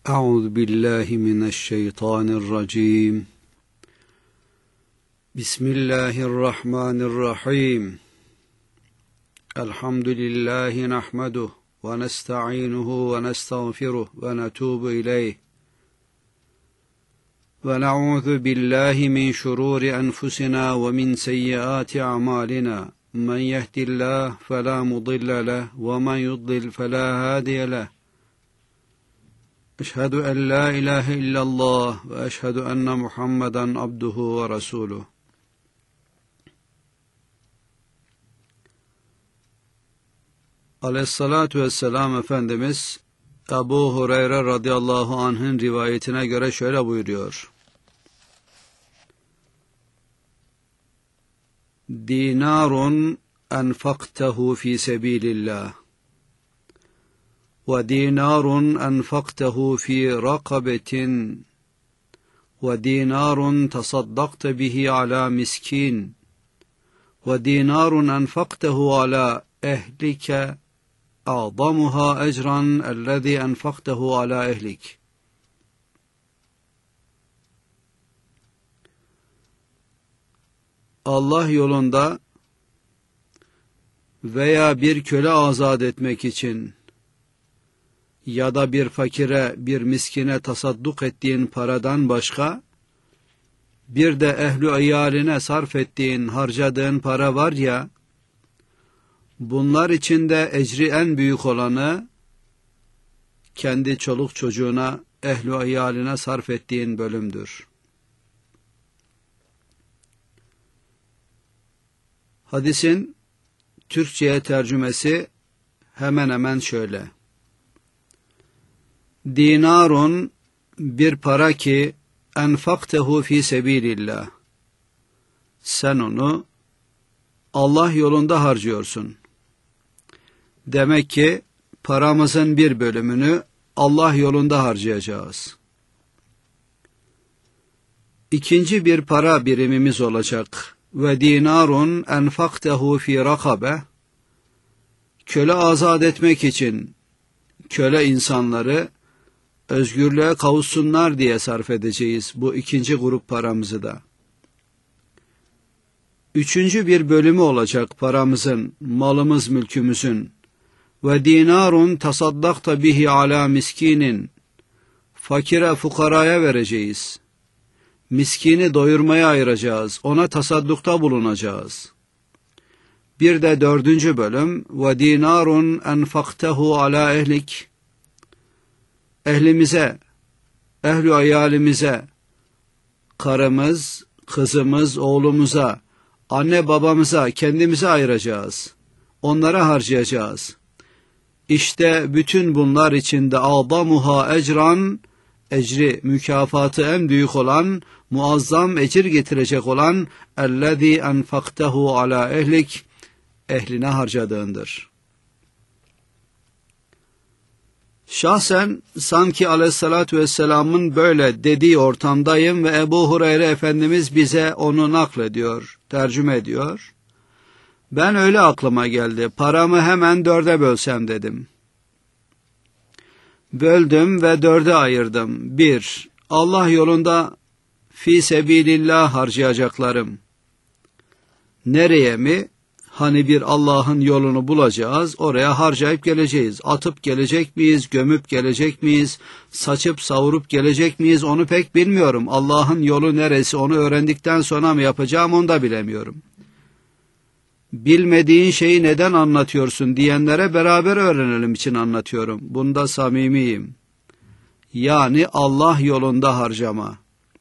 أعوذ بالله من الشيطان الرجيم بسم الله الرحمن الرحيم الحمد لله نحمده ونستعينه ونستغفره ونتوب إليه ونعوذ بالله من شرور أنفسنا ومن سيئات أعمالنا من يهد الله فلا مضل له ومن يضلل فلا هادي له أشهد أن لا إله إلا الله وأشهد أن محمدا عبده ورسوله Aleyhissalatu vesselam Efendimiz Ebu Hureyre radıyallahu anh'ın rivayetine göre şöyle buyuruyor: Dinarun enfaktehu fi sebilillah ve dinarun enfaktehu fi rakabetin ve dinarun tasaddakte bihi ala miskin ve dinarun enfaktehu ala ehlike أعظمها أجرا الذي أنفقته على أهلك. Allah yolunda veya bir köle azat etmek için ya da bir fakire, bir miskine tasadduk ettiğin paradan başka bir de ehl-i iyaline sarf ettiğin, harcadığın para var ya, bunlar içinde ecri en büyük olanı kendi çoluk çocuğuna, ehl-i iyaline sarf ettiğin bölümdür. Hadisin Türkçe'ye tercümesi hemen hemen şöyle: Dinarun, bir para ki enfaktehu fi sebilillah, sen onu Allah yolunda harcıyorsun. Demek ki paramızın bir bölümünü Allah yolunda harcayacağız. İkinci bir para birimimiz olacak. Ve dinarun enfaktehu fi rakabe, köle azat etmek için köle insanları özgürlüğe kavuşsunlar diye sarf edeceğiz bu ikinci grup paramızı da. Üçüncü bir bölümü olacak paramızın, malımız, mülkümüzün. Ve dinarun tasaddakta bihi ala miskinin, fakire, fukaraya vereceğiz. Miskini doyurmaya ayıracağız, ona tasaddukta bulunacağız. Bir de dördüncü bölüm, ve dinarun enfaktehu ala ehlik, ehlimize, ehl-i iyalimize, karımız, kızımız, oğlumuza, anne babamıza, kendimize ayıracağız. Onlara harcayacağız. İşte bütün bunlar içinde a'zamuha ecran, ecri, mükafatı en büyük olan, muazzam ecir getirecek olan ellezî enfaktehu ala ehlik, ehline harcadığındır. Şahsen sanki Aleyhissalatu vesselam'ın böyle dediği ortamdayım ve Ebu Hureyre Efendimiz bize onu naklediyor, tercüme ediyor. Ben öyle aklıma geldi, paramı hemen dörde bölsem dedim. Böldüm ve dörde ayırdım. Bir, Allah yolunda fi sebilillah harcayacaklarım. Nereye mi? Hani bir Allah'ın yolunu bulacağız, oraya harcayıp geleceğiz. Atıp gelecek miyiz, gömüp gelecek miyiz, saçıp savurup gelecek miyiz onu pek bilmiyorum. Allah'ın yolu neresi, onu öğrendikten sonra mı yapacağım onu da bilemiyorum. Bilmediğin şeyi neden anlatıyorsun diyenlere beraber öğrenelim için anlatıyorum. Bunda samimiyim. Yani Allah yolunda harcama.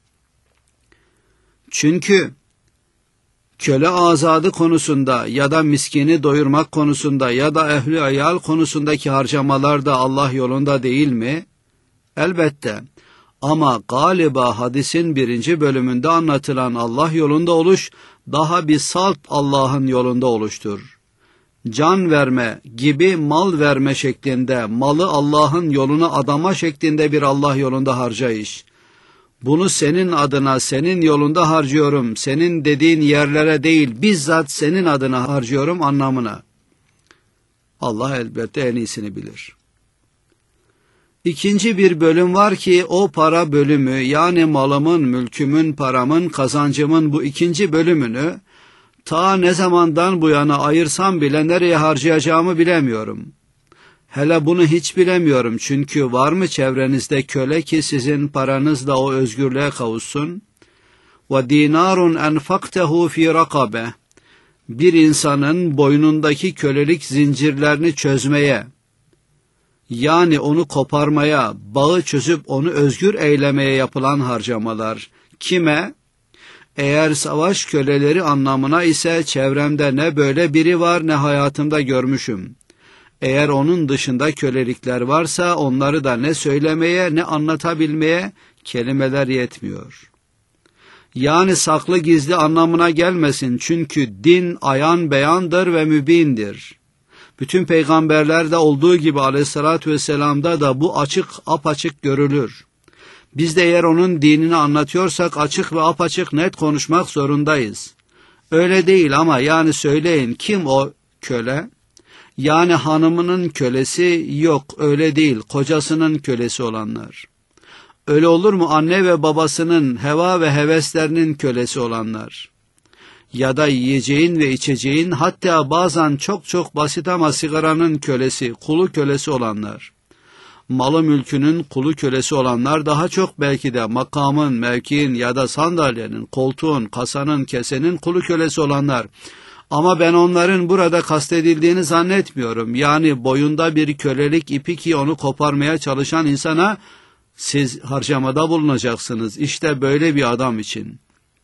Çünkü köle azadı konusunda ya da miskini doyurmak konusunda ya da ehli iyal konusundaki harcamalar da Allah yolunda değil mi? Elbette. Ama galiba hadisin 1. bölümünde anlatılan Allah yolunda oluş daha bir salt Allah'ın yolunda oluştur. Can verme gibi mal verme şeklinde, malı Allah'ın yoluna adama şeklinde bir Allah yolunda harcayış. Bunu senin adına, senin yolunda harcıyorum, senin dediğin yerlere değil, bizzat senin adına harcıyorum anlamına. Allah elbette en iyisini bilir. İkinci bir bölüm var ki o para bölümü, yani malımın, mülkümün, paramın, kazancımın bu ikinci bölümünü ta ne zamandan bu yana ayırsam bile nereye harcayacağımı bilemiyorum. Hele bunu hiç bilemiyorum, çünkü var mı çevrenizde köle ki sizin paranızla o özgürlüğe kavuşsun? وَدِينَارٌ اَنْفَقْتَهُ ف۪ي رَقَبَهِ Bir insanın boynundaki kölelik zincirlerini çözmeye, yani onu koparmaya, bağı çözüp onu özgür eylemeye yapılan harcamalar. Kime? Eğer savaş köleleri anlamına ise çevremde ne böyle biri var ne hayatımda görmüşüm. Eğer onun dışında kölelikler varsa onları da ne söylemeye ne anlatabilmeye kelimeler yetmiyor. Yani saklı gizli anlamına gelmesin, çünkü din ayan beyandır ve mübindir. Bütün peygamberlerde olduğu gibi aleyhissalatü vesselam'da da bu açık apaçık görülür. Biz de eğer onun dinini anlatıyorsak açık ve apaçık net konuşmak zorundayız. Öyle değil ama yani söyleyin, kim o köle? Yani hanımının kölesi? Yok, öyle değil, kocasının kölesi olanlar. Öyle olur mu anne ve babasının heva ve heveslerinin kölesi olanlar? Ya da yiyeceğin ve içeceğin, hatta bazen çok basit ama sigaranın kölesi, kulu kölesi olanlar. Malı mülkünün kulu kölesi olanlar daha çok belki de makamın, mevkiin ya da sandalyenin, koltuğun, kasanın, kesenin kulu kölesi olanlar. Ama ben onların burada kastedildiğini zannetmiyorum. Yani boyunda bir kölelik ipi ki onu koparmaya çalışan insana siz harcamada bulunacaksınız. İşte böyle bir adam için.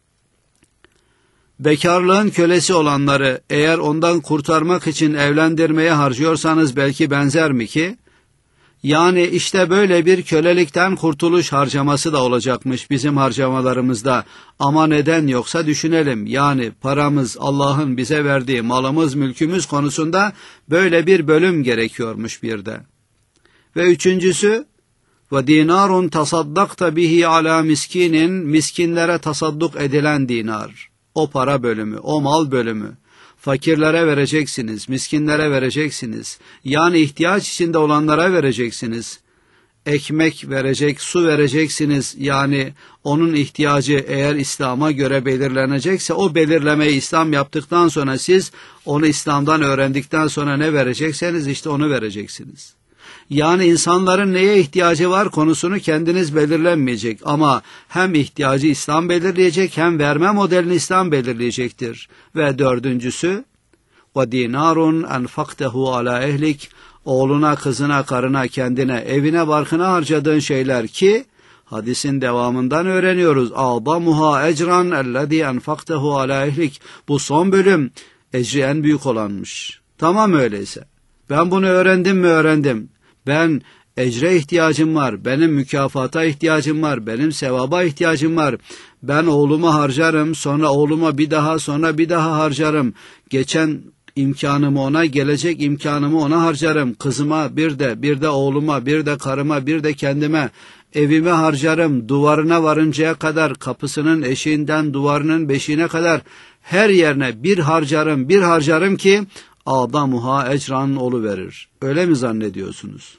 Bekarlığın kölesi olanları eğer ondan kurtarmak için evlendirmeye harcıyorsanız belki benzer mi ki? Yani işte böyle bir kölelikten kurtuluş harcaması da olacakmış bizim harcamalarımızda. Ama neden yoksa düşünelim. Yani paramız, Allah'ın bize verdiği malımız, mülkümüz konusunda böyle bir bölüm gerekiyormuş bir de. Ve üçüncüsü, وَدِينَارٌ تَصَدَّقْتَ بِهِ عَلَى miskinin, miskinlere tasadduk edilen dinar. O para bölümü, o mal bölümü. Fakirlere vereceksiniz, miskinlere vereceksiniz. Yani ihtiyaç içinde olanlara vereceksiniz. Ekmek verecek, su vereceksiniz. Yani onun ihtiyacı eğer İslam'a göre belirlenecekse o belirlemeyi İslam yaptıktan sonra siz onu İslam'dan öğrendikten sonra ne verecekseniz işte onu vereceksiniz. Yani insanların neye ihtiyacı var konusunu kendiniz belirlenmeyecek ama hem ihtiyacı İslam belirleyecek hem verme modelini İslam belirleyecektir. Ve dördüncüsü وَدِينَارٌ اَنْفَقْتَهُ عَلَى ehlik oğluna, kızına, karına, kendine, evine, barkına harcadığın şeyler ki hadisin devamından öğreniyoruz. اَعْضَمُهَا اَجْرًا اَلَّذ۪ي اَنْفَقْتَهُ عَلَى ehlik Bu son bölüm ecri en büyük olanmış. Tamam öyleyse. Ben bunu öğrendim mi öğrendim. Ben ecre ihtiyacım var, benim mükafata ihtiyacım var, benim sevaba ihtiyacım var. Ben oğluma harcarım, sonra oğluma bir daha, sonra bir daha harcarım. Geçen imkanımı ona, gelecek imkanımı ona harcarım. Kızıma bir de oğluma, bir de karıma, bir de kendime, evime harcarım. Duvarına varıncaya kadar, kapısının eşiğinden duvarının beşiğine kadar her yerine bir harcarım ki adamuha ecran oluverir. Öyle mi zannediyorsunuz?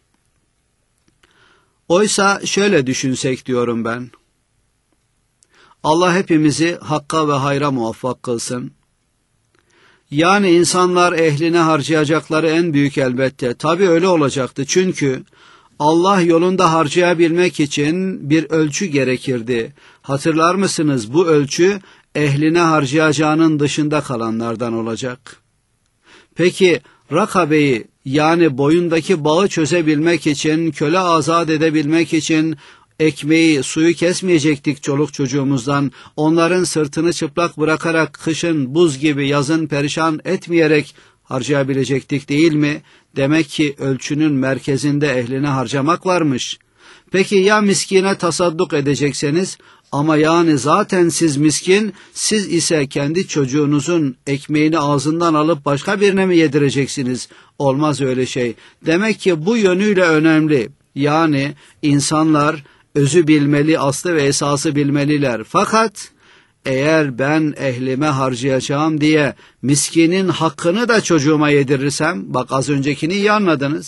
Oysa şöyle düşünsek diyorum ben. Allah hepimizi hakka ve hayra muvaffak kılsın. Yani insanlar ehline harcayacakları en büyük elbette. Tabii öyle olacaktı. Çünkü Allah yolunda harcayabilmek için bir ölçü gerekirdi. Hatırlar mısınız? Bu ölçü ehline harcayacağının dışında kalanlardan olacak. Peki rakabeyi yani boyundaki bağı çözebilmek için, köle azat edebilmek için ekmeği, suyu kesmeyecektik çoluk çocuğumuzdan, onların sırtını çıplak bırakarak kışın buz gibi yazın perişan etmeyerek harcayabilecektik değil mi? Demek ki ölçünün merkezinde ehline harcamak varmış. Peki ya miskine tasadduk edecekseniz? Ama yani zaten siz miskin, siz ise kendi çocuğunuzun ekmeğini ağzından alıp başka birine mi yedireceksiniz? Olmaz öyle şey. Demek ki bu yönüyle önemli. Yani insanlar özü bilmeli, aslı ve esası bilmeliler. Fakat eğer ben ehlime harcayacağım diye miskinin hakkını da çocuğuma yedirirsem, bak az öncekini iyi anladınız.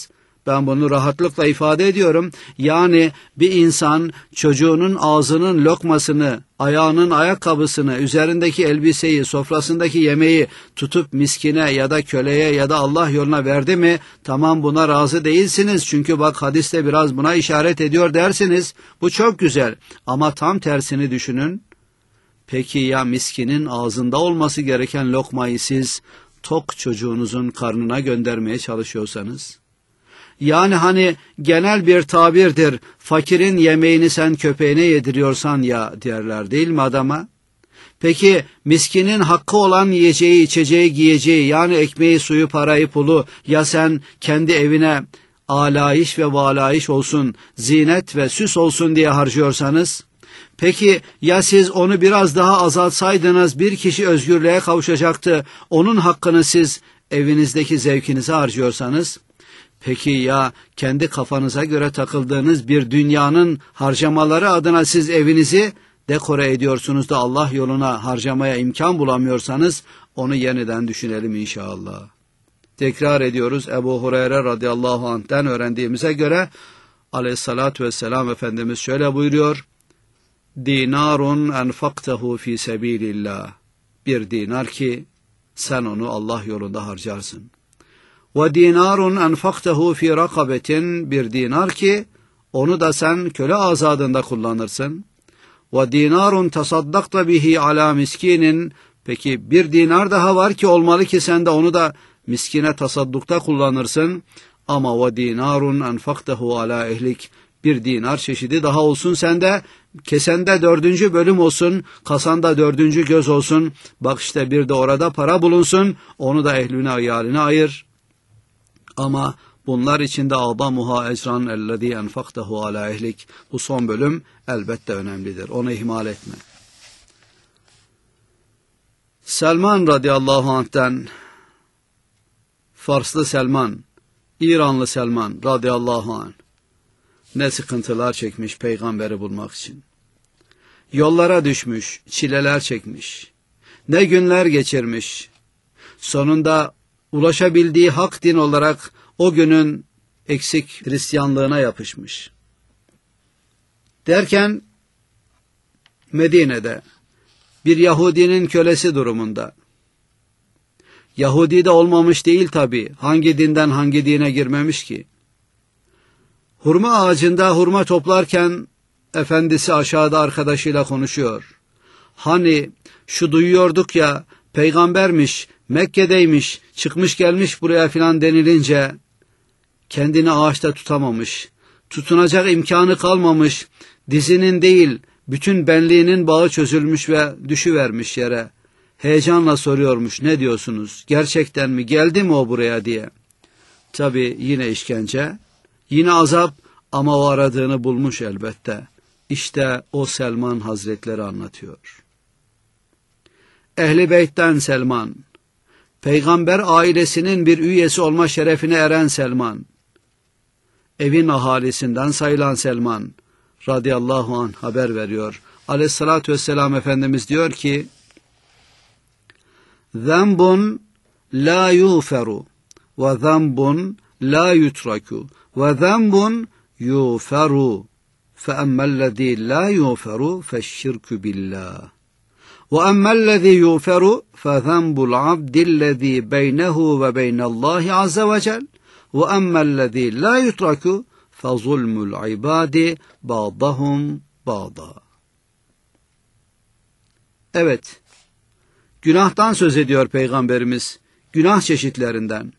Ben bunu rahatlıkla ifade ediyorum. Yani bir insan çocuğunun ağzının lokmasını, ayağının ayakkabısını, üzerindeki elbiseyi, sofrasındaki yemeği tutup miskine ya da köleye ya da Allah yoluna verdi mi, tamam buna razı değilsiniz. Çünkü bak hadiste biraz buna işaret ediyor dersiniz. Bu çok güzel ama tam tersini düşünün. Peki ya miskinin ağzında olması gereken lokmayı siz tok çocuğunuzun karnına göndermeye çalışıyorsanız? Yani hani genel bir tabirdir, fakirin yemeğini sen köpeğine yediriyorsan ya derler değil mi adama? Peki miskinin hakkı olan yiyeceği, içeceği, giyeceği yani ekmeği, suyu, parayı, pulu ya sen kendi evine alayiş ve valayiş olsun, zinet ve süs olsun diye harcıyorsanız? Peki ya siz onu biraz daha azaltsaydınız bir kişi özgürlüğe kavuşacaktı, onun hakkını siz evinizdeki zevkinize harcıyorsanız? Peki ya kendi kafanıza göre takıldığınız bir dünyanın harcamaları adına siz evinizi dekore ediyorsunuz da Allah yoluna harcamaya imkan bulamıyorsanız onu yeniden düşünelim inşallah. Tekrar ediyoruz, Ebu Hureyre radıyallahu anh'ten öğrendiğimize göre aleyhissalatü vesselam Efendimiz şöyle buyuruyor: dinarun enfaktehu fi sebilillah. Bir dinar ki sen onu Allah yolunda harcarsın. Ve dinarun enfaktehu fi rakabetin. Bir dinar ki onu da sen köle azadında kullanırsın. Ve dinarun tasaddakta bihi ala miskinin. Peki bir dinar daha var ki olmalı ki sen de onu da miskine tasaddukta kullanırsın. Ama ve dinarun enfaktehu ala ehlik. Bir dinar çeşidi daha olsun sende, kesende 4. bölüm olsun, kasanda 4. göz olsun, bak işte bir de orada para bulunsun, onu da ehline ayaline ayır. Ama bunlar içinde a'zamuha ecran ellezî enfaktehu ala ehlik. Bu son bölüm elbette önemlidir, onu ihmal etme. Selman radıyallahu anh'ten, Farslı Selman, İranlı Selman radıyallahu anh, ne sıkıntılar çekmiş peygamberi bulmak için. Yollara düşmüş, çileler çekmiş. Ne günler geçirmiş. Sonunda ulaşabildiği hak din olarak o günün eksik Hristiyanlığına yapışmış. Derken Medine'de bir Yahudinin kölesi durumunda. Yahudi de olmamış değil tabii. Hangi dinden hangi dine girmemiş ki? Hurma ağacında hurma toplarken efendisi aşağıda arkadaşıyla konuşuyor. Hani şu duyuyorduk ya, peygambermiş, Mekke'deymiş, çıkmış gelmiş buraya filan denilince kendini ağaçta tutamamış, tutunacak imkanı kalmamış, dizinin değil bütün benliğinin bağı çözülmüş ve düşüvermiş yere. Heyecanla soruyormuş, ne diyorsunuz, gerçekten mi, geldi mi o buraya diye. Tabii yine işkence, yine azap ama o aradığını bulmuş elbette. İşte o Selman Hazretleri anlatıyor. Ehl-i Beyt'ten Selman, peygamber ailesinin bir üyesi olma şerefine eren Selman, evin ahalisinden sayılan Selman radıyallahu anh haber veriyor. Aleyhissalatü vesselam Efendimiz diyor ki, zembun la yuferu ve zembun la yutraku ve zembun yuferu fe emmellezî la yuferu feşşirkü billah ve emmellezî yuferu fe zembul abdillezî beynehu ve beynallâhi azze ve cel ve emmellezî la yutraku fe zulmul ibâdi ba'dahum ba'da. Evet, günahtan söz ediyor Peygamberimiz, günah çeşitlerinden.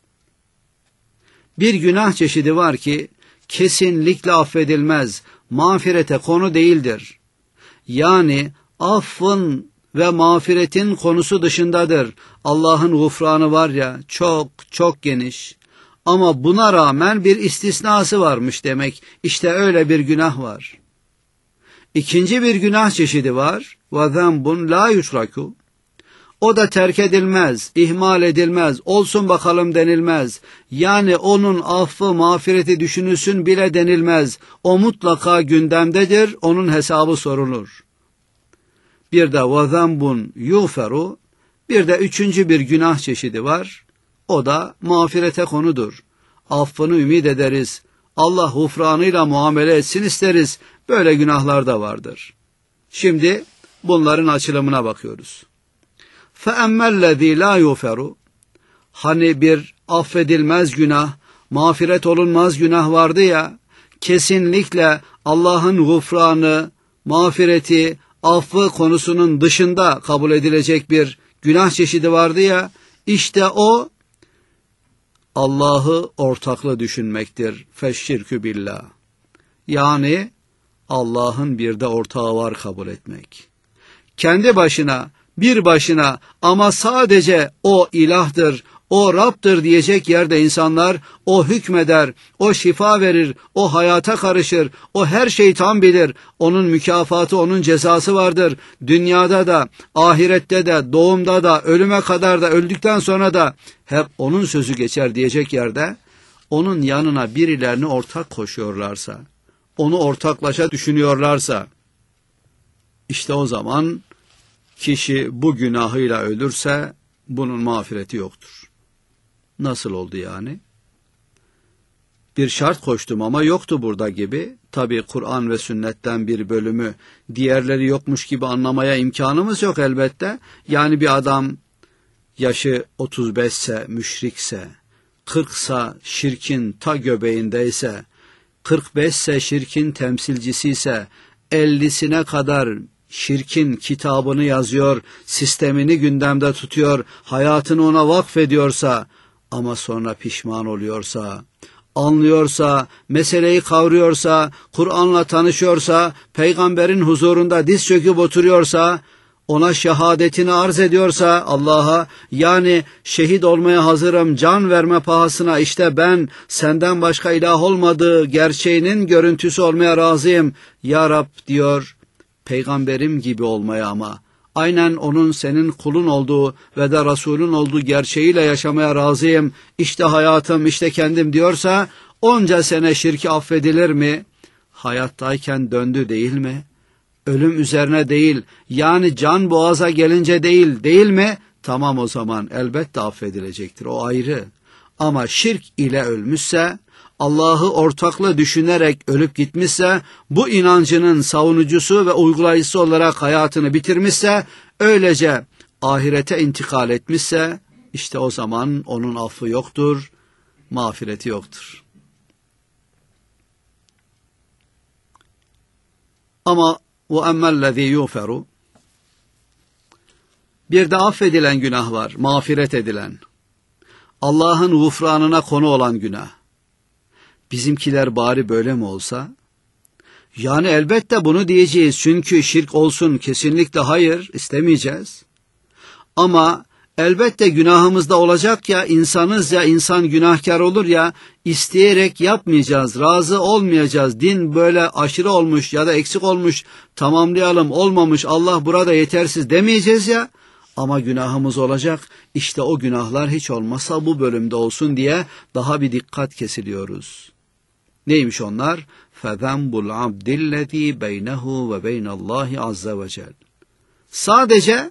Bir günah çeşidi var ki kesinlikle affedilmez, mağfirete konu değildir. Yani affın ve mağfiretin konusu dışındadır. Allah'ın gufranı var ya, çok çok geniş. Ama buna rağmen bir istisnası varmış demek. İşte öyle bir günah var. İkinci bir günah çeşidi var. وَذَنْبٌ لَا يُشْرَكُ. O da terk edilmez, ihmal edilmez, olsun bakalım denilmez. Yani onun affı, mağfireti düşünülsün bile denilmez. O mutlaka gündemdedir, onun hesabı sorulur. Bir de وَذَنْبٌ يُغْفَرُ. Bir de üçüncü bir günah çeşidi var. O da mağfirete konudur. affını ümit ederiz. Allah gufranıyla muamele etsin isteriz. Böyle günahlar da vardır. Şimdi bunların açılımına bakıyoruz. فَاَمَّا الَّذ۪ي لَا يُغْفَرُ Hani bir affedilmez günah, mağfiret olunmaz günah vardı ya, kesinlikle Allah'ın gufranı, mağfireti, affı konusunun dışında kabul edilecek bir günah çeşidi vardı ya, işte o Allah'ı ortaklı düşünmektir. Feşşirkü billah. Yani Allah'ın bir de ortağı var kabul etmek. Kendi başına, bir başına ama sadece o ilahdır, o Rab'dır diyecek yerde insanlar o hükmeder, o şifa verir, o hayata karışır, o her şeyi tam bilir, onun mükafatı, onun cezası vardır. Dünyada da, ahirette de, doğumda da, ölüme kadar da, öldükten sonra da hep onun sözü geçer diyecek yerde, onun yanına birilerini ortak koşuyorlarsa, onu ortaklaşa düşünüyorlarsa, işte o zaman kişi bu günahıyla ölürse bunun mağfireti yoktur. Nasıl oldu yani? Bir şart koştum ama yoktu burada gibi. Tabi Kur'an ve sünnetten bir bölümü diğerleri yokmuş gibi anlamaya imkanımız yok elbette. Yani bir adam yaşı 35 ise müşrikse, 40 ise şirkin ta göbeğindeyse, 45 ise şirkin temsilcisi ise, 50'sine kadar şirkin kitabını yazıyor, sistemini gündemde tutuyor, hayatını ona vakfediyorsa ama sonra pişman oluyorsa, anlıyorsa, meseleyi kavruyorsa, Kur'an'la tanışıyorsa, peygamberin huzurunda diz çöküp oturuyorsa, ona şehadetini arz ediyorsa Allah'a, yani şehit olmaya hazırım, can verme pahasına, işte ben senden başka ilah olmadığı gerçeğinin görüntüsü olmaya razıyım. Ya Rab diyor, peygamberim gibi olmaya ama aynen onun senin kulun olduğu ve de Resulün olduğu gerçeğiyle yaşamaya razıyım. İşte hayatım, işte kendim diyorsa onca sene şirki affedilir mi? Hayattayken döndü değil mi? Ölüm üzerine değil, yani can boğaza gelince değil mi? Tamam, o zaman elbette affedilecektir, o ayrı. Ama şirk ile ölmüşse, Allah'ı ortakla düşünerek ölüp gitmişse, bu inancının savunucusu ve uygulayıcısı olarak hayatını bitirmişse, öylece ahirete intikal etmişse, işte o zaman onun affı yoktur, mağfireti yoktur. Ama وَاَمَّا الَّذ۪ي يُغْفَرُ Bir de affedilen günah var, mağfiret edilen. Allah'ın gufranına konu olan günah. Bizimkiler bari böyle mi olsa? Yani elbette bunu diyeceğiz, çünkü şirk olsun kesinlikle hayır, istemeyeceğiz. Ama elbette günahımızda olacak ya, insanız ya, insan günahkar olur ya, isteyerek yapmayacağız, razı olmayacağız. Din böyle aşırı olmuş ya da eksik olmuş, tamamlayalım, olmamış, Allah burada yetersiz demeyeceğiz ya. Ama günahımız olacak, işte o günahlar hiç olmazsa bu bölümde olsun diye daha bir dikkat kesiliyoruz. Neymiş onlar? فَذَنْبُ الْعَبْدِ الَّذ۪ي بَيْنَهُ وَبَيْنَ اللّٰهِ عَزَّ وَجَلٍ Sadece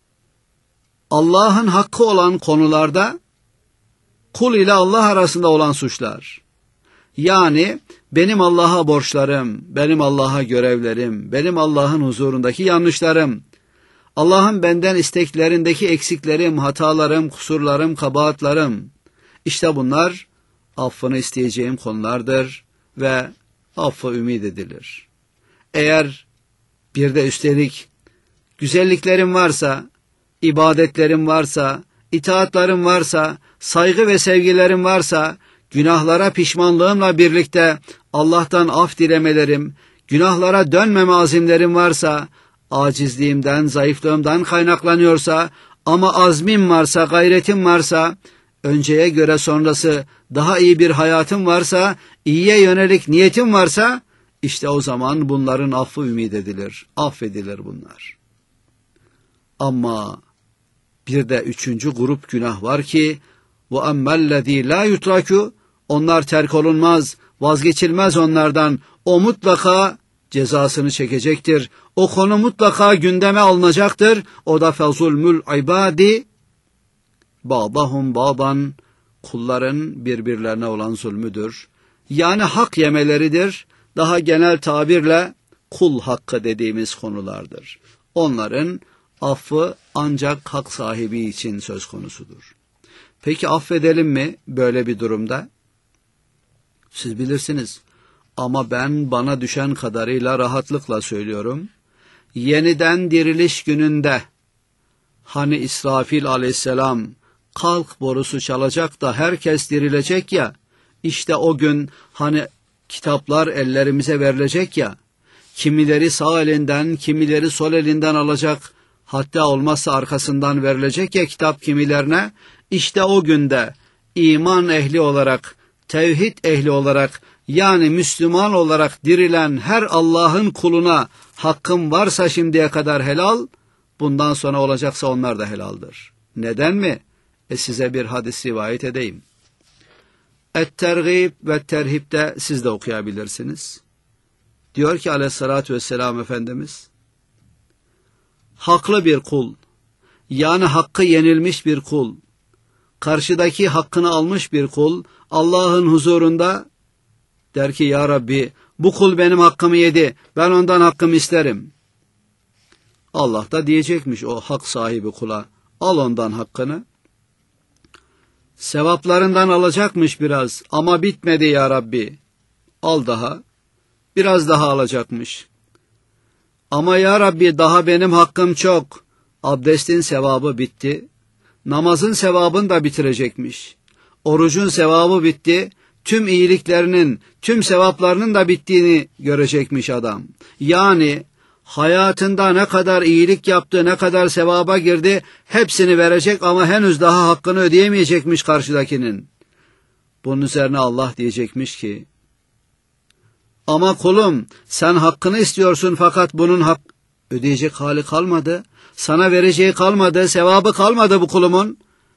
Allah'ın hakkı olan konularda kul ile Allah arasında olan suçlar. Yani benim Allah'a borçlarım, benim Allah'a görevlerim, benim Allah'ın huzurundaki yanlışlarım, Allah'ın benden isteklerindeki eksiklerim, hatalarım, kusurlarım, kabahatlarım. İşte bunlar affını isteyeceğim konulardır ve affı ümit edilir. Eğer bir de üstelik güzelliklerim varsa, ibadetlerim varsa, itaatlarım varsa, saygı ve sevgilerim varsa, günahlara pişmanlığımla birlikte Allah'tan af dilemelerim, günahlara dönmeme azimlerim varsa, acizliğimden, zayıflığımdan kaynaklanıyorsa, ama azmim varsa, gayretim varsa, önceye göre sonrası daha iyi bir hayatım varsa, iyiye yönelik niyetim varsa, işte o zaman bunların affı ümit edilir, affedilir bunlar. Ama bir de üçüncü grup günah var ki, وَاَمَّا الَّذ۪ي لَا يُتْرَكُ Onlar terk olunmaz, vazgeçilmez onlardan, o mutlaka cezasını çekecektir. O konu mutlaka gündeme alınacaktır. O da fezulmül ibadi ba'dahum ba'dan kulların birbirlerine olan zulmüdür. Yani hak yemeleridir. Daha genel tabirle kul hakkı dediğimiz konulardır. Onların affı ancak hak sahibi için söz konusudur. Peki affedelim mi böyle bir durumda? Siz bilirsiniz. Ama ben bana düşen kadarıyla rahatlıkla söylüyorum. Yeniden diriliş gününde hani İsrafil aleyhisselam kalk borusu çalacak da herkes dirilecek ya, işte o gün hani kitaplar ellerimize verilecek ya, kimileri sağ elinden, kimileri sol elinden alacak, hatta olmazsa arkasından verilecek ya kitap kimilerine, işte o günde iman ehli olarak, tevhid ehli olarak, yani Müslüman olarak dirilen her Allah'ın kuluna hakkım varsa şimdiye kadar helal, bundan sonra olacaksa onlar da helaldir. Neden mi? Size bir hadis rivayet edeyim. Et-Tergib ve Terhib'de siz de okuyabilirsiniz. Diyor ki aleyhissalatü vesselam Efendimiz, haklı bir kul, yani hakkı yenilmiş bir kul, karşıdaki hakkını almış bir kul, Allah'ın huzurunda der ki, ya Rabbi, bu kul benim hakkımı yedi, ben ondan hakkımı isterim. Allah da diyecekmiş o hak sahibi kula, al ondan hakkını. Sevaplarından alacakmış biraz, ama bitmedi ya Rabbi, al daha, biraz daha alacakmış. Ama ya Rabbi daha benim hakkım çok, abdestin sevabı bitti, namazın sevabını da bitirecekmiş, orucun sevabı bitti, tüm iyiliklerinin, tüm sevaplarının da bittiğini görecekmiş adam. Yani hayatında ne kadar iyilik yaptı, ne kadar sevaba girdi, hepsini verecek ama henüz daha hakkını ödeyemeyecekmiş karşıdakinin. Bunun üzerine Allah diyecekmiş ki, ama kulum sen hakkını istiyorsun fakat bunun ödeyecek hali kalmadı, sana vereceği kalmadı, sevabı kalmadı bu kulumun.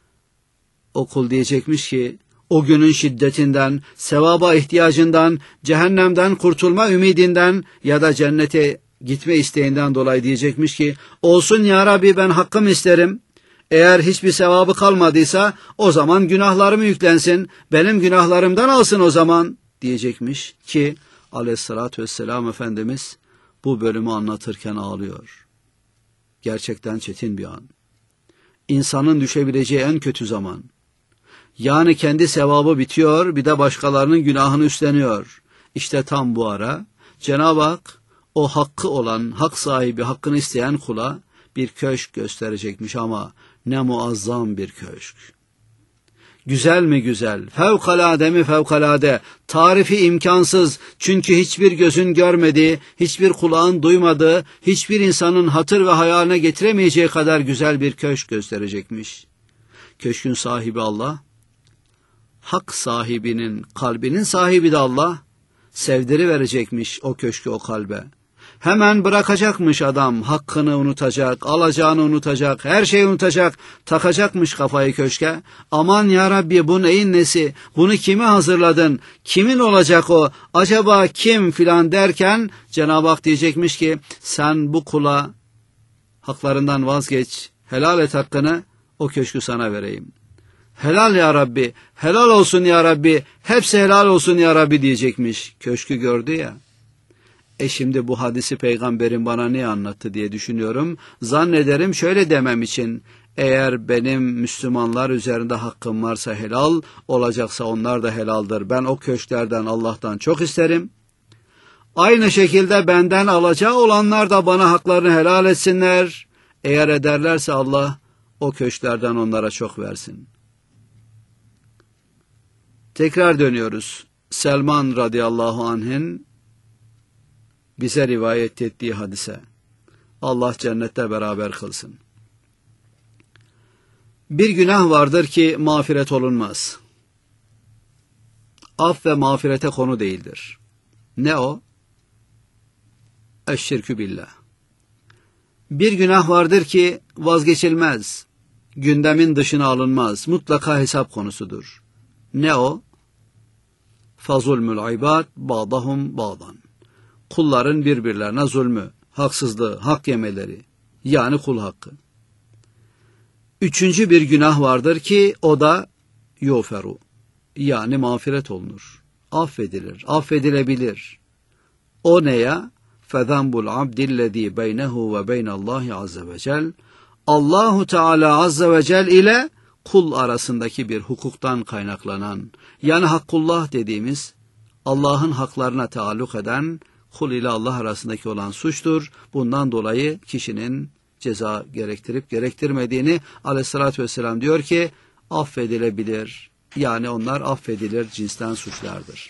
O kul diyecekmiş ki, o günün şiddetinden, sevaba ihtiyacından, cehennemden kurtulma ümidinden ya da cennete gitme isteğinden dolayı diyecekmiş ki, olsun ya Rabbi ben hakkımı isterim. Eğer hiçbir sevabı kalmadıysa o zaman günahlarımı yüklensin, benim günahlarımdan alsın o zaman diyecekmiş ki aleyhissalatü vesselam Efendimiz bu bölümü anlatırken ağlıyor. Gerçekten çetin bir an. İnsanın düşebileceği en kötü zaman. Yani kendi sevabı bitiyor, bir de başkalarının günahını üstleniyor. İşte tam bu ara Cenab-ı Hak o hakkı olan, hak sahibi, hakkını isteyen kula bir köşk gösterecekmiş ama ne muazzam bir köşk. Güzel mi güzel, fevkalade mi fevkalade, tarifi imkansız, çünkü hiçbir gözün görmediği, hiçbir kulağın duymadığı, hiçbir insanın hatır ve hayaline getiremeyeceği kadar güzel bir köşk gösterecekmiş. Köşkün sahibi Allah, hak sahibinin, kalbinin sahibi de Allah, sevdiri verecekmiş o köşkü o kalbe. Hemen bırakacakmış adam, hakkını unutacak, alacağını unutacak, her şeyi unutacak, takacakmış kafayı köşke. Aman ya Rabbi bu neyin nesi, bunu kime hazırladın, kimin olacak o, acaba kim filan derken Cenab-ı Hak diyecekmiş ki sen bu kula haklarından vazgeç, helal et hakkını, o köşkü sana vereyim. Helal ya Rabbi, helal olsun ya Rabbi, hepsi helal olsun ya Rabbi diyecekmiş. Köşkü gördü ya. Şimdi bu hadisi peygamberin bana ne anlattı diye düşünüyorum. Zannederim şöyle demem için, eğer benim Müslümanlar üzerinde hakkım varsa helal, olacaksa onlar da helaldir. Ben o köşklerden Allah'tan çok isterim. Aynı şekilde benden alacağı olanlar da bana haklarını helal etsinler. Eğer ederlerse Allah o köşklerden onlara çok versin. Tekrar dönüyoruz. Selman radıyallahu anh'ın bize rivayet ettiği hadise. Allah cennette beraber kılsın. Bir günah vardır ki mağfiret olunmaz. Af ve mağfirete konu değildir. Ne o? Eşşirkü billah. Bir günah vardır ki vazgeçilmez. Gündemin dışına alınmaz. Mutlaka hesap konusudur. Ne o? Fazulmül ibad ba'dahum ba'dan. Kulların birbirlerine zulmü, haksızlığı, hak yemeleri, yani kul hakkı. Üçüncü bir günah vardır ki o da yuferu. Yani mağfiret olunur. Affedilir, affedilebilir. O ne ya? فَذَنْبُ الْعَبْدِ الَّذ۪ي بَيْنَهُ وَبَيْنَ اللّٰهِ عَزَّ وَجَلْ Allahu Teala Azze ve Celle ile kul arasındaki bir hukuktan kaynaklanan, yani hakkullah dediğimiz, Allah'ın haklarına taalluk eden, kul ile Allah arasındaki olan suçtur. Bundan dolayı kişinin ceza gerektirip gerektirmediğini Aleyhisselatü Vesselam diyor ki, affedilebilir. Yani onlar affedilir cinsten suçlardır.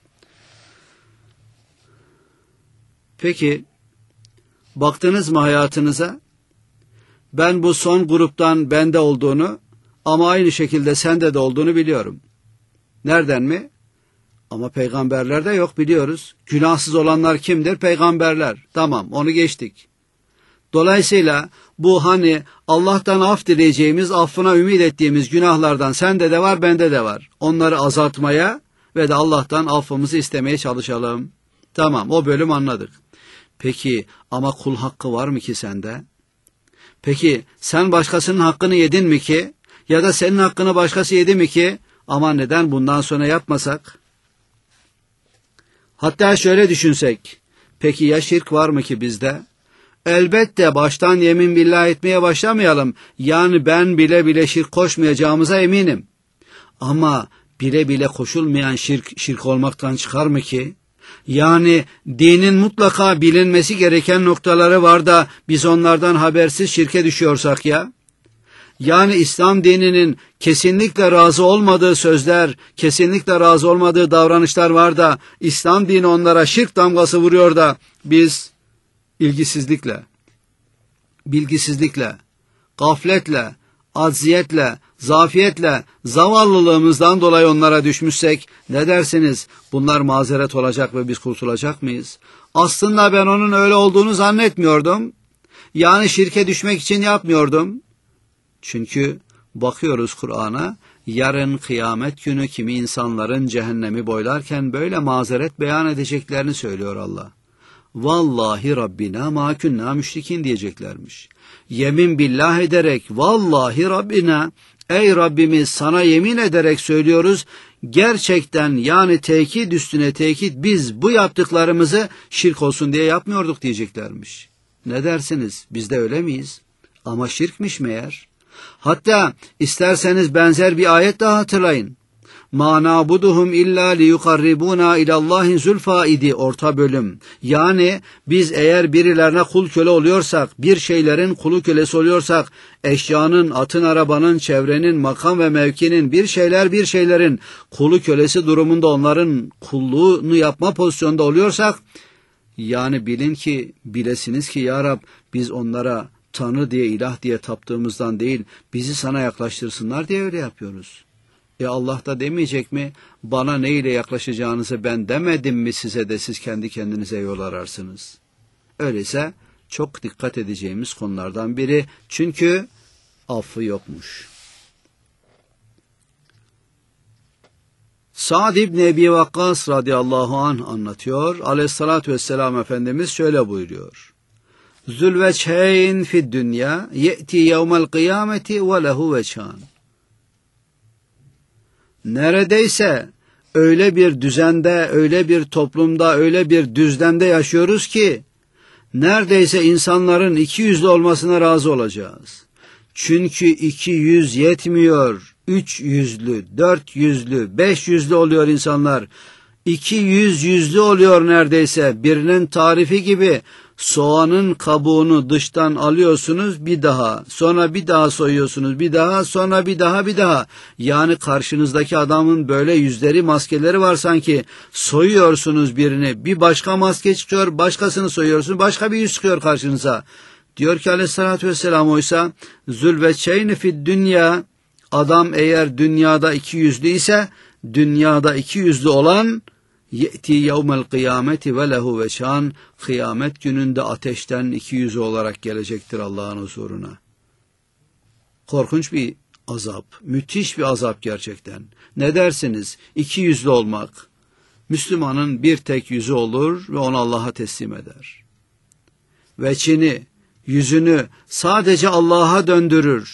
Peki, baktınız mı hayatınıza? Ben bu son gruptan bende olduğunu ama aynı şekilde sende de olduğunu biliyorum. Nereden mi? Ama peygamberlerde yok, biliyoruz. Günahsız olanlar kimdir? Peygamberler. Tamam, onu geçtik. Dolayısıyla bu hani Allah'tan af dileyeceğimiz, affına ümit ettiğimiz günahlardan sende de var, bende de var. Onları azaltmaya ve de Allah'tan affımızı istemeye çalışalım. Tamam, o bölüm anladık. Peki ama kul hakkı var mı ki sende? Peki sen başkasının hakkını yedin mi ki? Ya da senin hakkını başkası yedi mi ki? Ama neden bundan sonra yapmasak? Hatta şöyle düşünsek. Peki ya şirk var mı ki bizde? Elbette baştan yemin billah etmeye başlamayalım. Yani ben bile bile şirk koşmayacağımıza eminim. Ama bile bile koşulmayan şirk olmaktan çıkar mı ki? Yani dinin mutlaka bilinmesi gereken noktaları var da biz onlardan habersiz şirke düşüyorsak ya. Yani İslam dininin kesinlikle razı olmadığı sözler, kesinlikle razı olmadığı davranışlar var da İslam dini onlara şirk damgası vuruyor da biz ilgisizlikle, bilgisizlikle, gafletle, acziyetle, zafiyetle, zavallılığımızdan dolayı onlara düşmüşsek ne dersiniz? Bunlar mazeret olacak ve biz kurtulacak mıyız? Aslında ben onun öyle olduğunu zannetmiyordum. Yani şirke düşmek için yapmıyordum. Çünkü bakıyoruz Kur'an'a, yarın kıyamet günü kimi insanların cehennemi boylarken böyle mazeret beyan edeceklerini söylüyor Allah. Vallahi Rabbina ma kunna müşrikin diyeceklermiş. Yemin billah ederek, vallahi Rabbina, ey Rabbimiz sana yemin ederek söylüyoruz, gerçekten yani tekit üstüne tekit biz bu yaptıklarımızı şirk olsun diye yapmıyorduk diyeceklermiş. Ne dersiniz? Biz de öyle miyiz? Ama şirkmiş meğer. Hatta isterseniz benzer bir ayet daha hatırlayın. مَا نَعْبُدُهُمْ اِلَّا لِيُقَرِّبُونَا اِلَى اللّٰهِ زُلْفَا idi orta bölüm. Yani biz eğer birilerine kul köle oluyorsak, bir şeylerin kulu kölesi oluyorsak, eşyanın, atın, arabanın, çevrenin, makam ve mevkinin, bir şeylerin kulu kölesi durumunda onların kulluğunu yapma pozisyonunda oluyorsak, yani bilesiniz ki ya Rab biz onlara Tanrı diye, ilah diye taptığımızdan değil, bizi sana yaklaştırsınlar diye öyle yapıyoruz. Allah da demeyecek mi? Bana ne ile yaklaşacağınızı ben demedim mi size de siz kendi kendinize yol ararsınız. Öyleyse çok dikkat edeceğimiz konulardan biri. Çünkü affı yokmuş. Sa'd ibn Ebi Vakkas radıyallahu anh anlatıyor. Aleyhissalatü vesselam Efendimiz şöyle buyuruyor. Zülveçheyn fid dünya ye'ti yevmel kıyameti ve lehu veçhan. Neredeyse öyle bir düzende, öyle bir toplumda, öyle bir düzlemde yaşıyoruz ki neredeyse insanların 200'lü olmasına razı olacağız. Çünkü 200 yetmiyor. 300'lü, 400'lü, 500'lü oluyor insanlar. 200 yüzlü oluyor neredeyse. Birinin tarifi gibi soğanın kabuğunu dıştan alıyorsunuz bir daha, sonra bir daha soyuyorsunuz bir daha, sonra bir daha. Yani karşınızdaki adamın böyle yüzleri, maskeleri var sanki. Soyuyorsunuz birini, bir başka maske çıkıyor, başkasını soyuyorsunuz, başka bir yüz çıkıyor karşınıza. Diyor ki Aleyhisselatü Vesselam oysa zülveçeyni fid dünya, adam eğer dünyada 200'lü ise dünyada 200'lü olan ye'ti yevmel kıyameti ve lehu veçhan, kıyamet gününde ateşten 200 olarak gelecektir Allah'ın huzuruna. Korkunç bir azap, müthiş bir azap gerçekten. Ne dersiniz? 200'lü olmak. Müslümanın bir tek yüzü olur ve onu Allah'a teslim eder. Veçini, yüzünü sadece Allah'a döndürür.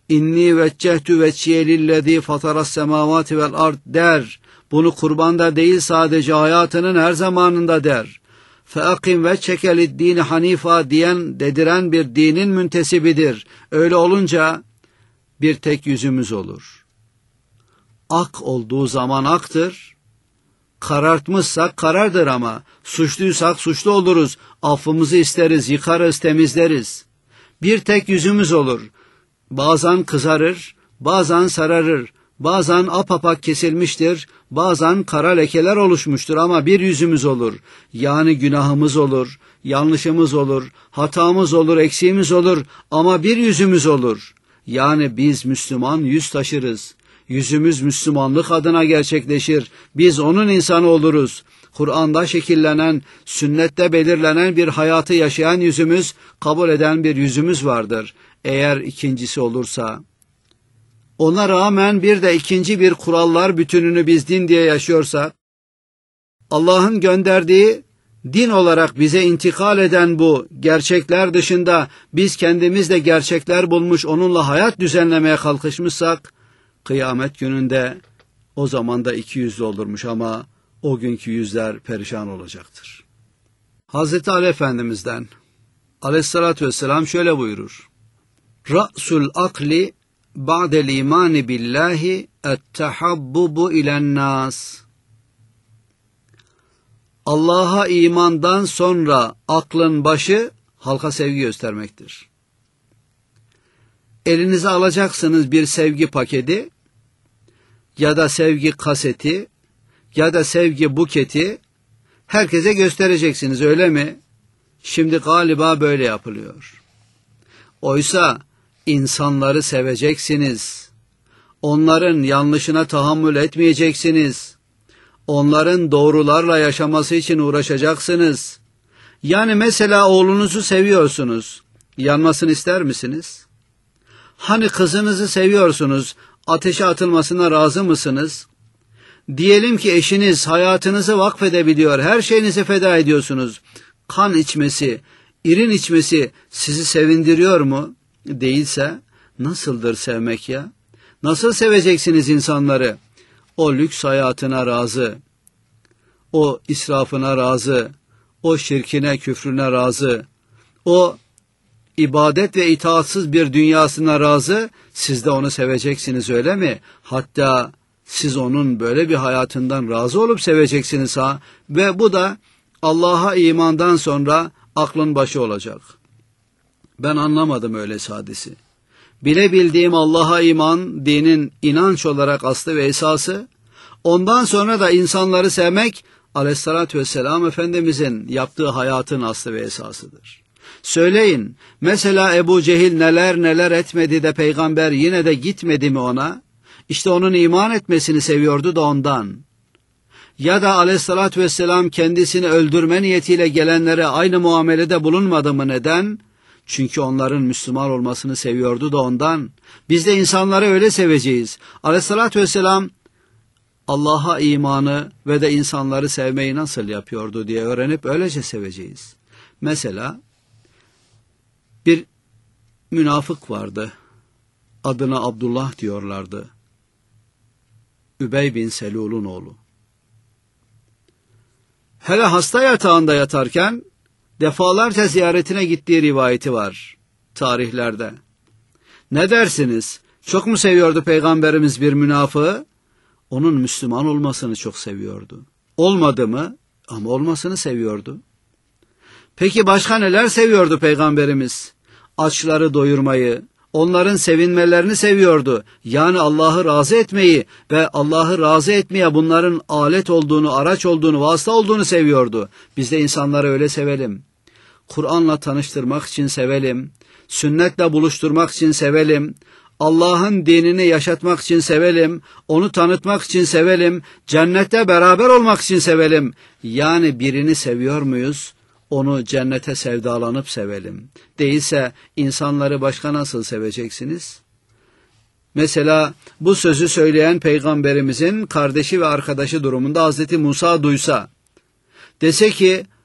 İnni veccehtu vecciye lillezî fataras semâvâti vel ard der. Bunu kurbanda değil sadece hayatının her zamanında der. Feakim vecceke liddîni hanifa dediren bir dinin müntesibidir. Öyle olunca bir tek yüzümüz olur. Ak olduğu zaman aktır. Karartmışsak karardır ama suçluysak suçlu oluruz. Affımızı isteriz, yıkarız, temizleriz. Bir tek yüzümüz olur. Bazen kızarır, bazen sararır, bazen apapak kesilmiştir, bazen kara lekeler oluşmuştur ama bir yüzümüz olur. Yani günahımız olur, yanlışımız olur, hatamız olur, eksiğimiz olur ama bir yüzümüz olur. Yani biz Müslüman yüz taşırız. Yüzümüz Müslümanlık adına gerçekleşir. Biz onun insanı oluruz. Kur'an'da şekillenen, sünnette belirlenen bir hayatı yaşayan yüzümüz, kabul eden bir yüzümüz vardır. Eğer ikincisi olursa, ona rağmen bir de ikinci bir kurallar bütününü biz din diye yaşıyorsak, Allah'ın gönderdiği din olarak bize intikal eden bu gerçekler dışında biz kendimiz de gerçekler bulmuş onunla hayat düzenlemeye kalkışmışsak, kıyamet gününde o zaman da iki yüzlü olurmuş ama o günkü yüzler perişan olacaktır. Hazreti Ali Efendimiz'den aleyhissalatü vesselam şöyle buyurur. Ra'sul akli ba'del imani billahi ettehabbubu ilennâs. Allah'a imandan sonra aklın başı halka sevgi göstermektir. Elinize alacaksınız bir sevgi paketi ya da sevgi kaseti ya da sevgi buketi, herkese göstereceksiniz, öyle mi? Şimdi galiba böyle yapılıyor. Oysa insanları seveceksiniz. Onların yanlışına tahammül etmeyeceksiniz. Onların doğrularla yaşaması için uğraşacaksınız. Yani mesela oğlunuzu seviyorsunuz. Yanmasını ister misiniz? Hani kızınızı seviyorsunuz, ateşe atılmasına razı mısınız? Diyelim ki eşiniz hayatınızı vakfedebiliyor, her şeyinizi feda ediyorsunuz. Kan içmesi, irin içmesi sizi sevindiriyor mu? Değilse nasıldır sevmek ya? Nasıl seveceksiniz insanları? O lüks hayatına razı, o israfına razı, o şirkine, küfrüne razı, o ibadet ve itaatsız bir dünyasına razı, siz de onu seveceksiniz, öyle mi? Hatta siz onun böyle bir hayatından razı olup seveceksiniz ha. Ve bu da Allah'a imandan sonra aklın başı olacak. Ben anlamadım öyle hadisi. Bilebildiğim Allah'a iman, dinin inanç olarak aslı ve esası, ondan sonra da insanları sevmek, aleyhissalatü vesselam Efendimizin yaptığı hayatın aslı ve esasıdır. Söyleyin, mesela Ebu Cehil neler neler etmedi de peygamber yine de gitmedi mi ona? İşte onun iman etmesini seviyordu da ondan. Ya da aleyhissalatü vesselam kendisini öldürme niyetiyle gelenlere aynı muamelede bulunmadı mı, neden? Çünkü onların Müslüman olmasını seviyordu da ondan. Biz de insanları öyle seveceğiz. Aleyhissalatü vesselam Allah'a imanı ve de insanları sevmeyi nasıl yapıyordu diye öğrenip öylece seveceğiz. Mesela bir münafık vardı. Adına Abdullah diyorlardı. Übey bin Selul'un oğlu. Hele hasta yatağında yatarken defalarca ziyaretine gittiği rivayeti var tarihlerde. Ne dersiniz? Çok mu seviyordu Peygamberimiz bir münafığı? Onun Müslüman olmasını çok seviyordu. Olmadı mı? Ama olmasını seviyordu. Peki başka neler seviyordu Peygamberimiz? Açları doyurmayı, onların sevinmelerini seviyordu. Yani Allah'ı razı etmeyi ve Allah'ı razı etmeye bunların alet olduğunu, araç olduğunu, vasıta olduğunu seviyordu. Biz de insanları öyle sevelim. Kur'an'la tanıştırmak için sevelim. Sünnetle buluşturmak için sevelim. Allah'ın dinini yaşatmak için sevelim. Onu tanıtmak için sevelim. Cennette beraber olmak için sevelim. Yani birini seviyor muyuz? Onu cennete sevdalanıp sevelim. Değilse insanları başka nasıl seveceksiniz? Mesela bu sözü söyleyen Peygamberimizin kardeşi ve arkadaşı durumunda Hazreti Musa duysa, dese ki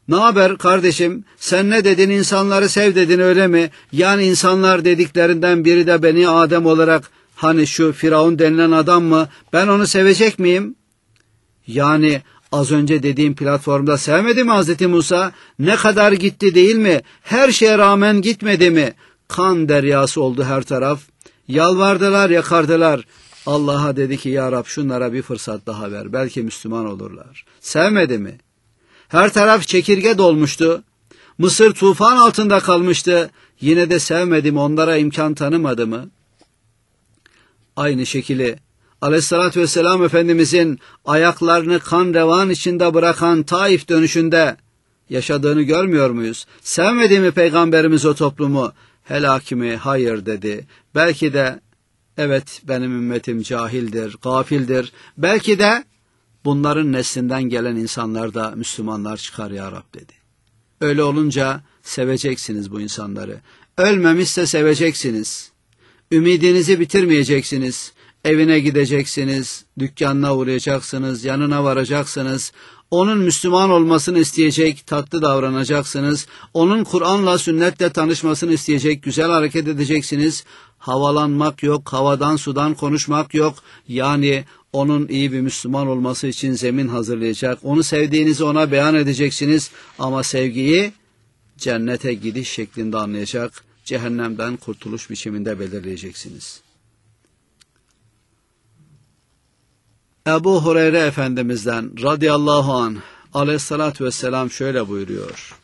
Ne haber kardeşim? Sen ne dedin? İnsanları sev dedin, öyle mi? Yani insanlar dediklerinden biri de Beni Adem olarak, hani şu Firavun denilen adam mı? Ben onu sevecek miyim? Yani az önce dediğim platformda sevmedi mi Hazreti Musa? Ne kadar gitti değil mi? Her şeye rağmen gitmedi mi? Kan deryası oldu her taraf. Yalvardılar, yakardılar. Allah'a dedi ki, ya Rab şunlara bir fırsat daha ver. Belki Müslüman olurlar. Sevmedi mi? Her taraf çekirge dolmuştu. Mısır tufan altında kalmıştı. Yine de sevmedi mi? Onlara imkan tanımadı mı? Aynı şekilde Aleyhissalatü vesselam Efendimizin ayaklarını kan revan içinde bırakan Taif dönüşünde yaşadığını görmüyor muyuz? Sevmedi mi Peygamberimiz o toplumu? Helaki mi? Hayır dedi. Belki de evet, benim ümmetim cahildir, gafildir. Belki de bunların neslinden gelen insanlar da Müslümanlar çıkar ya Rab dedi. Öyle olunca seveceksiniz bu insanları. Ölmemişse seveceksiniz. Ümidinizi bitirmeyeceksiniz. Evine gideceksiniz, dükkanına uğrayacaksınız, yanına varacaksınız. Onun Müslüman olmasını isteyecek, tatlı davranacaksınız. Onun Kur'an'la, sünnetle tanışmasını isteyecek, güzel hareket edeceksiniz. Havalanmak yok, havadan sudan konuşmak yok. Yani onun iyi bir Müslüman olması için zemin hazırlayacak. Onu sevdiğinizi ona beyan edeceksiniz. Ama sevgiyi cennete gidiş şeklinde anlayacak, cehennemden kurtuluş biçiminde belirleyeceksiniz. Ebu Hureyre Efendimiz'den radıyallahu anh aleyhissalatü vesselam şöyle buyuruyor.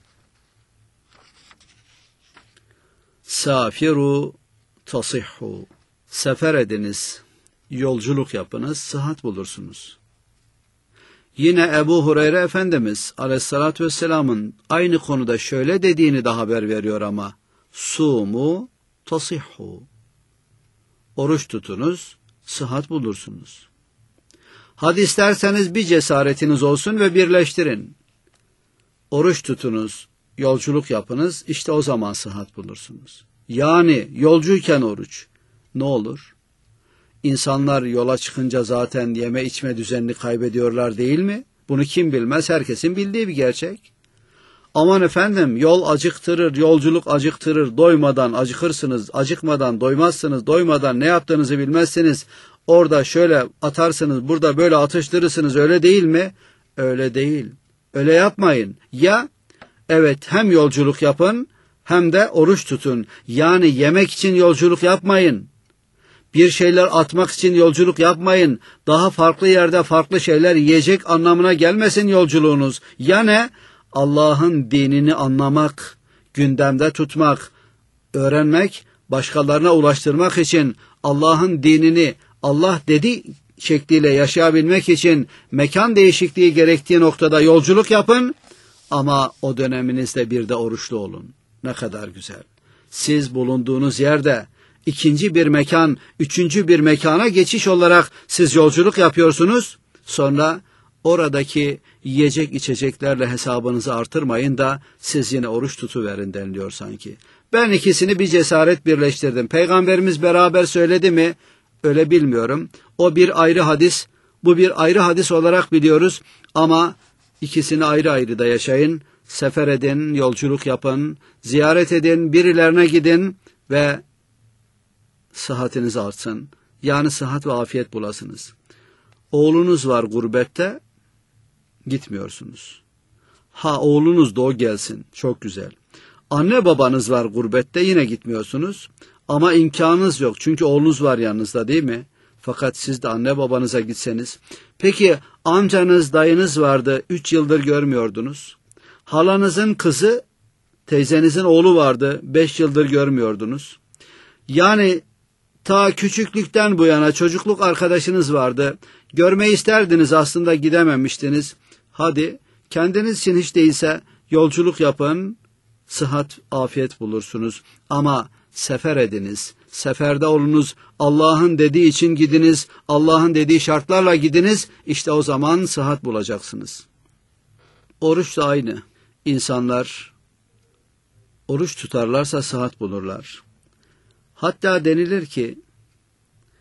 Safiru tasihhu. Sefer ediniz, yolculuk yapınız, sıhhat bulursunuz. Yine Ebu Hureyre Efendimiz aleyhissalatü vesselamın aynı konuda şöyle dediğini de haber veriyor ama. Sumu tasihhu. Oruç tutunuz, sıhhat bulursunuz. Hadi isterseniz bir cesaretiniz olsun ve birleştirin. Oruç tutunuz, yolculuk yapınız, işte o zaman sıhhat bulursunuz. Yani yolcuyken oruç. Ne olur? İnsanlar yola çıkınca zaten yeme içme düzenini kaybediyorlar değil mi? Bunu kim bilmez, herkesin bildiği bir gerçek. Aman efendim, yol acıktırır, yolculuk acıktırır, doymadan acıkırsınız, acıkmadan doymazsınız, doymadan ne yaptığınızı bilmezsiniz. Orada şöyle atarsınız, burada böyle atıştırırsınız, öyle değil mi? Öyle değil. Öyle yapmayın. Ya, evet, hem yolculuk yapın hem de oruç tutun. Yani yemek için yolculuk yapmayın. Bir şeyler atmak için yolculuk yapmayın. Daha farklı yerde farklı şeyler yiyecek anlamına gelmesin yolculuğunuz. Ya ne? Allah'ın dinini anlamak, gündemde tutmak, öğrenmek, başkalarına ulaştırmak için Allah'ın dinini Allah dedi şekliyle yaşayabilmek için mekan değişikliği gerektiği noktada yolculuk yapın ama o döneminizde bir de oruçlu olun. Ne kadar güzel. Siz bulunduğunuz yerde ikinci bir mekan, üçüncü bir mekana geçiş olarak siz yolculuk yapıyorsunuz. Sonra oradaki yiyecek içeceklerle hesabınızı artırmayın da siz yine oruç tutuverin deniliyor sanki. Ben ikisini bir cesaret birleştirdim. Peygamberimiz beraber söyledi mi? Öyle bilmiyorum. O bir ayrı hadis, bu bir ayrı hadis olarak biliyoruz. Ama ikisini ayrı ayrı da yaşayın. Sefer edin, yolculuk yapın, ziyaret edin, birilerine gidin ve sıhhatiniz artsın. Yani sıhhat ve afiyet bulasınız. Oğlunuz var gurbette, gitmiyorsunuz. Ha, oğlunuz da o gelsin, çok güzel. Anne babanız var gurbette, yine gitmiyorsunuz. Ama imkanınız yok, çünkü oğlunuz var yanınızda değil mi? Fakat siz de anne babanıza gitseniz. Peki amcanız, dayınız vardı, 3 yıldır görmüyordunuz. Halanızın kızı, teyzenizin oğlu vardı, 5 yıldır görmüyordunuz. Yani ta küçüklükten bu yana çocukluk arkadaşınız vardı. Görmeyi isterdiniz, aslında gidememiştiniz. Hadi kendiniz için hiç değilse yolculuk yapın, sıhhat, afiyet bulursunuz. Ama sefer ediniz, seferde olunuz, Allah'ın dediği için gidiniz, Allah'ın dediği şartlarla gidiniz, işte o zaman sıhhat bulacaksınız. Oruç da aynı. İnsanlar oruç tutarlarsa sıhhat bulurlar. Hatta denilir ki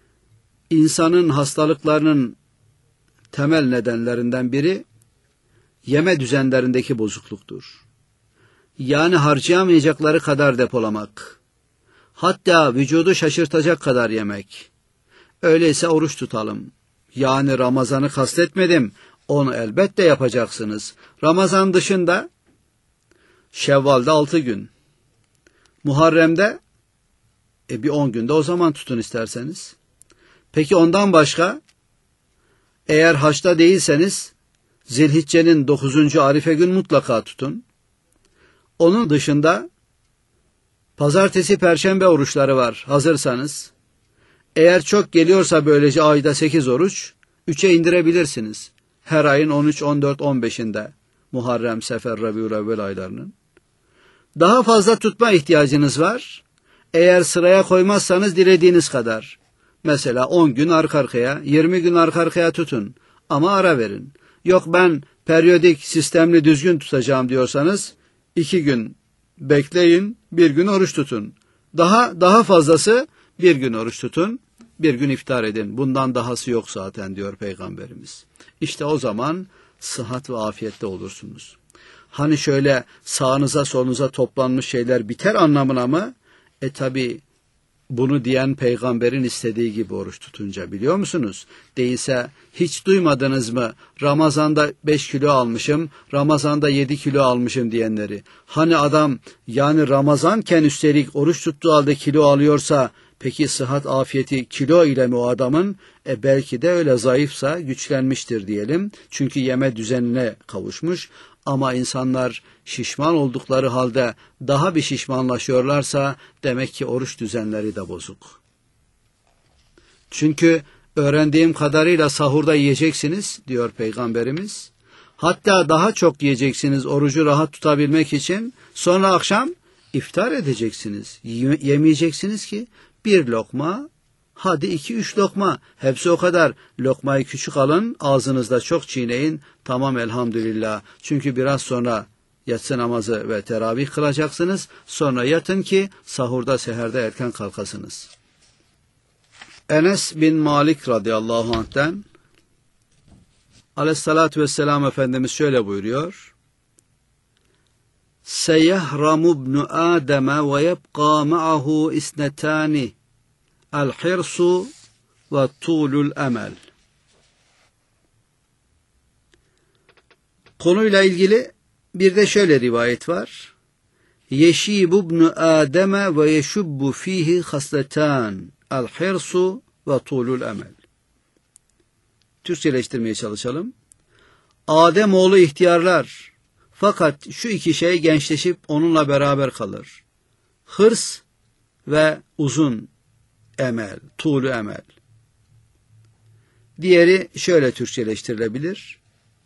insanın hastalıklarının temel nedenlerinden biri yeme düzenlerindeki bozukluktur. Yani harcayamayacakları kadar depolamak. Hatta vücudu şaşırtacak kadar yemek. Öyleyse oruç tutalım. Yani Ramazan'ı kastetmedim. Onu elbette yapacaksınız. Ramazan dışında Şevval'de 6 gün. Muharrem'de bir 10 günde o zaman tutun isterseniz. Peki ondan başka? Eğer haçta değilseniz Zilhicce'nin 9. Arife gün mutlaka tutun. Onun dışında pazartesi, perşembe oruçları var hazırsanız. Eğer çok geliyorsa böylece ayda 8 oruç 3'e indirebilirsiniz. Her ayın 13, 14, 15'inde Muharrem, Sefer, Rabiülevvel aylarının. Daha fazla tutma ihtiyacınız var. Eğer sıraya koymazsanız dilediğiniz kadar. Mesela 10 gün arka arkaya, 20 gün arka arkaya tutun. Ama ara verin. Yok ben periyodik, sistemli, düzgün tutacağım diyorsanız 2 gün bekleyin, 1 gün oruç tutun. Daha fazlası 1 gün oruç tutun, 1 gün iftar edin. Bundan dahası yok zaten diyor Peygamberimiz. İşte o zaman sıhhat ve afiyette olursunuz. Hani şöyle sağınıza solunuza toplanmış şeyler biter anlamına mı? Tabi bunu diyen peygamberin istediği gibi oruç tutunca, biliyor musunuz? Değilse hiç duymadınız mı? Ramazan'da 5 kilo almışım, Ramazan'da 7 kilo almışım diyenleri. Hani adam yani Ramazanken üstelik oruç tuttuğu halde kilo alıyorsa, peki sıhhat afiyeti kilo ile mi o adamın? Belki de öyle zayıfsa güçlenmiştir diyelim. Çünkü yeme düzenine kavuşmuş. Ama insanlar şişman oldukları halde daha bir şişmanlaşıyorlarsa demek ki oruç düzenleri de bozuk. Çünkü öğrendiğim kadarıyla sahurda yiyeceksiniz diyor Peygamberimiz. Hatta daha çok yiyeceksiniz orucu rahat tutabilmek için. Sonra akşam iftar edeceksiniz. Yemeyeceksiniz ki bir lokma, hadi 2-3 lokma. Hepsi o kadar. Lokmayı küçük alın, ağzınızda çok çiğneyin. Tamam elhamdülillah. Çünkü biraz sonra yatsı namazı ve teravih kılacaksınız. Sonra yatın ki sahurda, seherde erken kalkasınız. Enes bin Malik radıyallahu anh'ten aleyhissalatü vesselam Efendimiz şöyle buyuruyor. Seyehramu ibnu Adem'e ve yebqa ma'ahu isnetani el-hirsu ve tuğlul emel. Konuyla ilgili bir de şöyle rivayet var. Yeşibu ibnu Adem'e ve yeşubbu fihi hasletan el-hirsu ve tuğlul emel. Türkçeleştirmeye çalışalım. Ademoğlu ihtiyarlar. Fakat şu iki şey gençleşip onunla beraber kalır. Hırs ve uzun emel, tuğlu emel. Diğeri şöyle Türkçeleştirilebilir.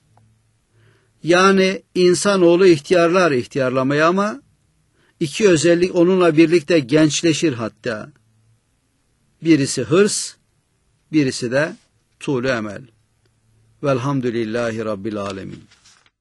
Yani insanoğlu ihtiyarlar ihtiyarlamaya ama iki özellik onunla birlikte gençleşir hatta. Birisi hırs, birisi de tuğlu emel. Velhamdülillahi Rabbil alemin.